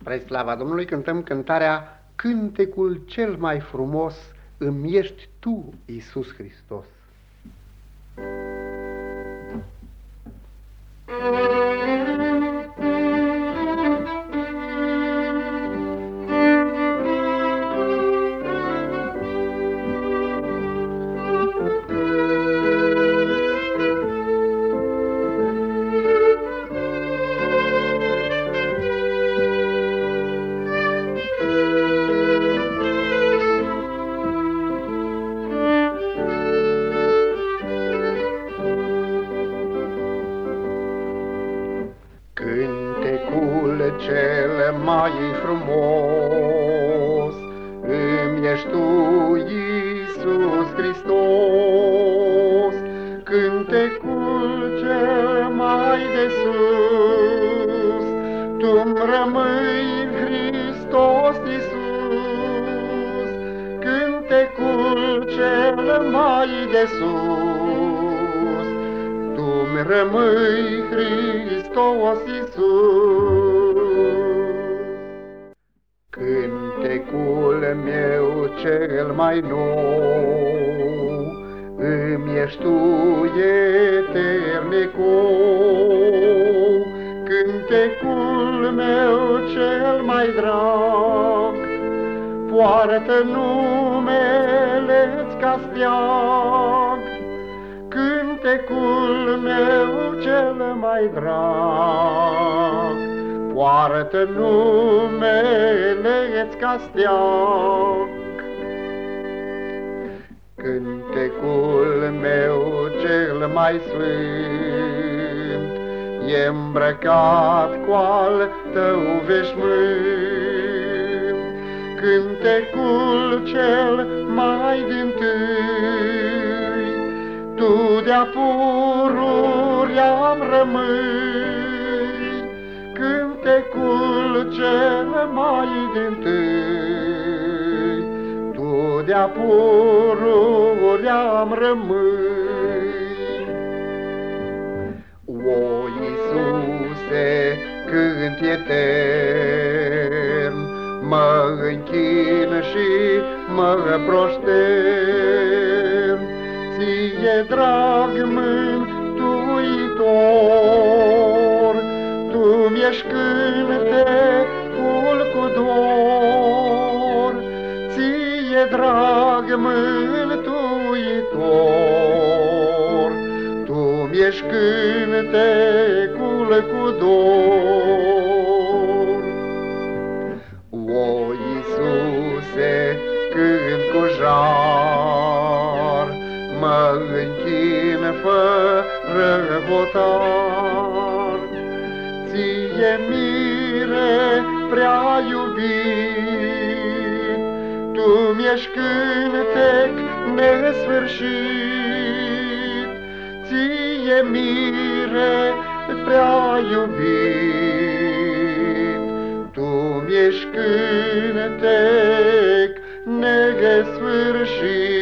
Spre slava Domnului cântăm cântarea Cântecul cel mai frumos îmi ești Tu, Iisus Hristos. Cântecul cel mai frumos îmi ești Tu, Iisus Hristos. Cântecul cel mai de sus, Tu-mi rămâi, Hristos Iisus. Cântecul cel mai de sus, Tu-mi rămâi, Hristos Iisus. Cântecul meu cel mai nou îmi ești Tu, eternicul. Cântecul meu cel mai drag poartă numele-ți ca steag. Cântecul meu cel mai drag poartă numele-ți ca steag. Cântecul meu cel mai sfânt e îmbrăcat cu al Tău veșmânt. Cântecul cel mai dintâi, Tu de-a pururea-mi rămâi. Cântecul cel mai dintâi, Tu de-a pururea-mi rămâi. O, Iisuse, cânt etern, mă închin și mă prostern. Ție, drag mântuitor, Tu-mi ești cântecul cu dor. Ție, drag mântuitor, Tu-mi ești cântecul cu dor. O, Iisuse, cânt cu jar, mă închin fără votar. Ție, mire prea iubit, Tu-mi ești cântec nesfârșit. Ție, mire prea iubit, Tu-mi ești cântec nesfârșit.